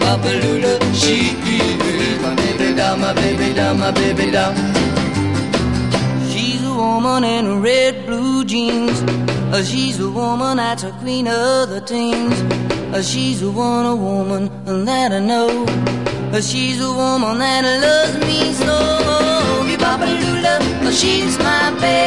Bee-bop-a-lula, she's my baby doll, my baby doll, my baby doll. She's a woman in red blue jeans. She's a woman that's a queen of the teens. She's a woman that I know. She's a woman that loves me so. Bee-bop-a-lula, she's my baby.